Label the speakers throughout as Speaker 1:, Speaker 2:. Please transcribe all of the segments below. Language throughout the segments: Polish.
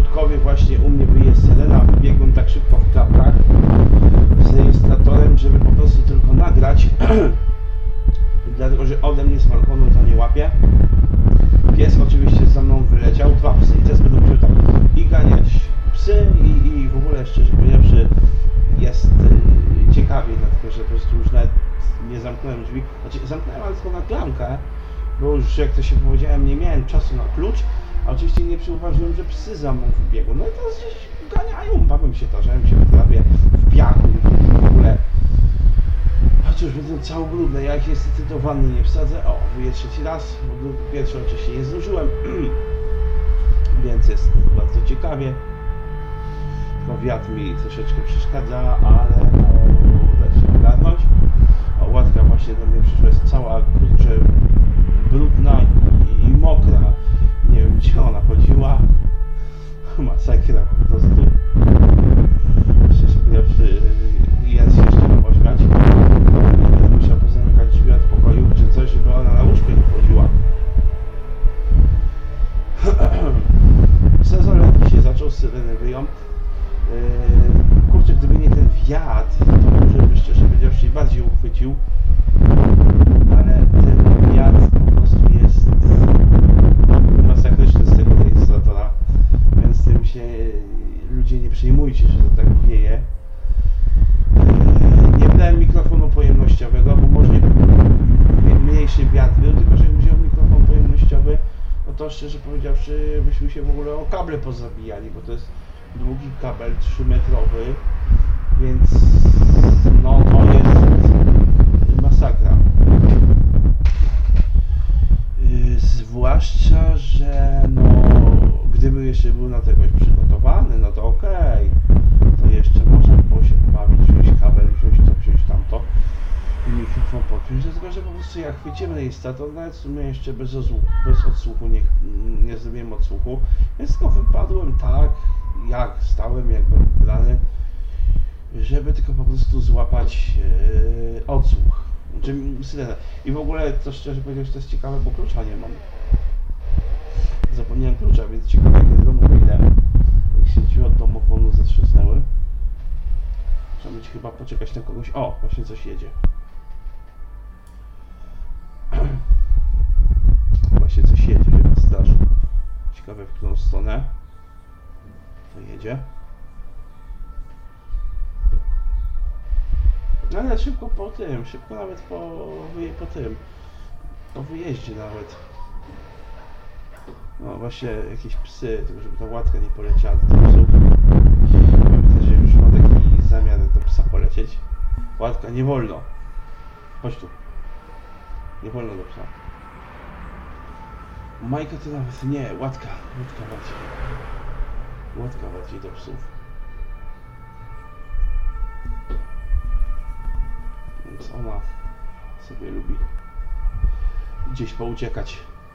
Speaker 1: Wojtkowie właśnie u mnie wyjazd Selena, biegłem tak szybko w klapkach z rejestratorem, żeby po prostu tylko nagrać. Dlatego, że ode mnie z balkonu to nie łapie. Pies oczywiście za mną wyleciał, 2 psy i teraz będę musiał tam i ganiać psy i w ogóle, szczerze powiedziawszy, jest ciekawie, dlatego że po prostu już nawet nie zamknąłem drzwi. Znaczy zamknąłem ale tylko na klamkę, bo już jak to się powiedziałem, nie miałem czasu na klucz, a oczywiście nie przyuważyłem, że psy za mną wybiegły. No i teraz gdzieś ganiają, bawią się tarzem się wyprawie w piachu w ogóle. Chociaż będą cało brudne, ja ich niestety do wanny nie wsadzę. O, wyję 3. raz, bo pierwszy oczywiście nie zdążyłem, więc jest bardzo ciekawie. Tylko wiatr mi troszeczkę przeszkadza, ale no, da się ogarnąć. A łatka właśnie do mnie przyszła, jest cała kurczę brudna i mokra. Nie wiem gdzie ona chodziła. Masakra po prostu. Szczerze powiedziawszy, jest się jeszcze nie ośmiać. Musiał pozamykać drzwi od pokoju czy coś, żeby ona na łóżko nie wchodziła. Sezon letni się zaczął, syreny wyją. Kurczę, gdyby nie ten wiatr, to może by szczerze powiedziawszy bardziej uchwycił. Ale ten wiatr po prostu jest masakryczny z tego rejestratora, więc tym się ludzie nie przejmujcie, że to tak wieje. Nie brałem mikrofonu pojemnościowego, bo może mniejszy wiatr był, tylko że jak wziął mikrofon pojemnościowy, no to szczerze powiedziawszy byśmy się w ogóle o kable pozabijali, bo to jest długi kabel 3-metrowy, więc no to jest masakra. Zwłaszcza, że no gdyby jeszcze był na tegoś przygotowany, no to okej. To jeszcze można było się pobawić, wziąć kabel, wziąć to, wziąć tamto i mikrofon podpiąć, dlatego że po prostu jak chwycimy rejestrator, nawet w sumie jeszcze bez odsłuchu, nie zrobiłem odsłuchu, więc tylko wypadłem tak, jak stałem, jak byłem brany, żeby tylko po prostu złapać odsłuch, czyli syrenę. I w ogóle to szczerze powiedziawszy to jest ciekawe, bo klucza nie mam. Zapomniałem klucza, więc ciekawe kiedy do domu wyjdę. Jak się drzwi od domofonu zatrzasnęły. Trzeba być chyba poczekać na kogoś. O, właśnie coś jedzie. Właśnie coś jedzie, chyba straż. Ciekawe w którą stronę to jedzie. No ale szybko po tym, szybko nawet po wyjeździe nawet. No właśnie jakieś psy, tylko żeby ta łatka nie poleciała do tych psów. Myślę, że już ma taki zamiar do psa polecieć. Łatka, nie wolno. Chodź tu. Nie wolno do psa. Majka to nawet nie, łatka bardziej. Łatka bardziej do psów. Więc ona sobie lubi gdzieś pouciekać.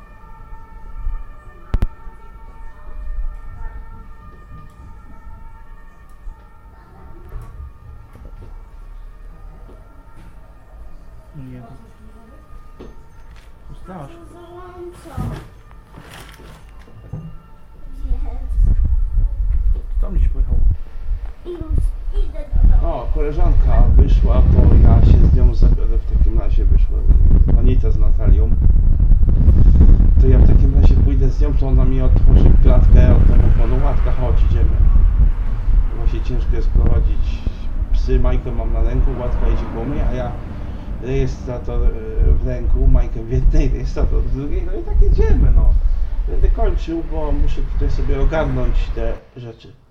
Speaker 2: Nie. Straż. Tam gdzieś pojechał.
Speaker 1: O, koleżanka wyszła, to ja się z nią zabiorę w takim razie, wyszła Anita z Natalią. To ja w takim razie pójdę z nią, to ona mi otworzy klatkę od domofonu. Łatka, chodź, idziemy. Właśnie ciężko jest prowadzić psy, Majkę mam na ręku, Łatka idzie po mnie, a ja rejestrator w ręku, Majkę w jednej, rejestrator w drugiej, no i tak jedziemy, no. Będę kończył, bo muszę tutaj sobie ogarnąć te rzeczy.